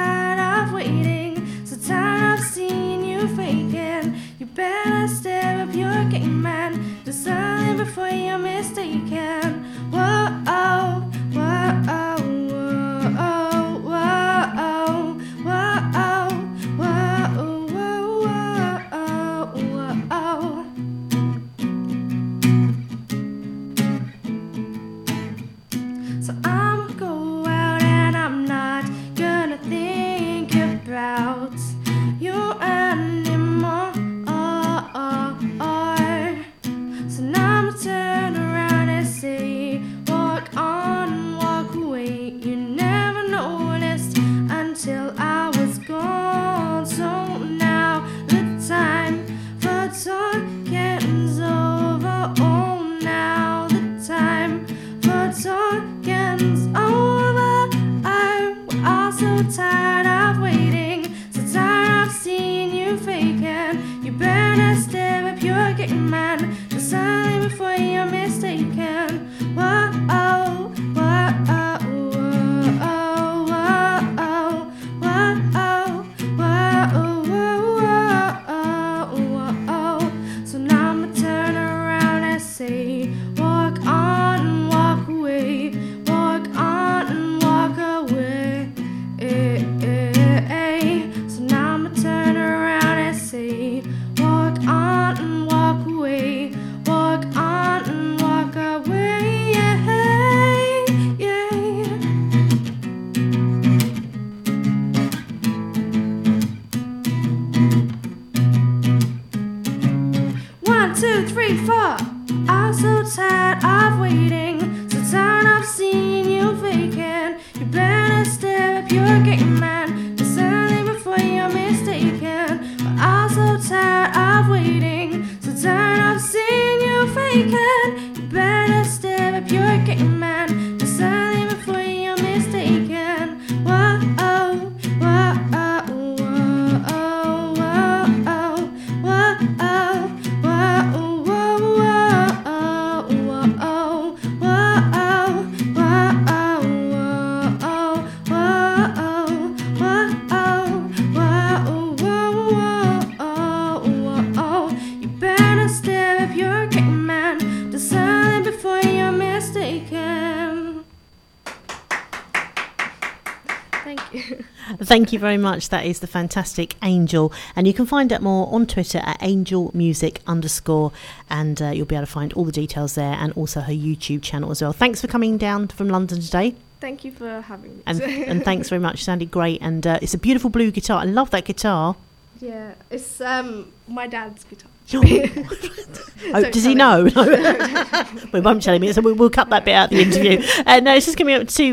tired of waiting, so tired of seeing you faking. You better step up your game, man. Do something before you're mistaken. Whoa, oh, whoa, oh, whoa, oh, whoa, oh, whoa, oh, whoa, whoa, whoa, oh, whoa, oh. So I'ma go out and I'm not gonna think about you anymore. So now I'ma turn around and say, walk on, walk away. You never noticed until I was gone. So now the time for talking's over. Oh, now the time for talking's over. We're all so tired of waiting, so tired of seeing you faking. You better step up your game, man. Do something before you're mistaken. Whoa, oh, whoa, oh, whoa, oh, whoa, oh, whoa, oh. So now I'ma turn around and say, walk on, walk away. Walk on and walk away. So now I'ma turn around and say, walk on and walk away. Walk on and walk away. Yeah, yeah. 1, 2, 3, 4. I'm so tired of waiting, so tired of seeing you faking. You better step up your game, man. Do something before you're mistaken. But I'm so tired of waiting, so tired of seeing you faking. You better step up your game, man. Do something before you're mistaken. Whoa, oh, whoa, oh, whoa, oh, whoa, oh, whoa, oh, whoa, whoa, whoa, you better step up your game, man. Do something before you're mistaken. Thank you. Thank you very much. That is the fantastic Angel, and you can find out more on Twitter at angelmusic_, and you'll be able to find all the details there, and also her YouTube channel as well. Thanks for coming down from London today. Thank you for having me. And thanks very much. Sounded great, and it's a beautiful blue guitar. I love that guitar. Yeah, it's my dad's guitar. Oh, does he know? No. We won't tell him. So we'll cut that bit out of the interview. No, it's just coming up to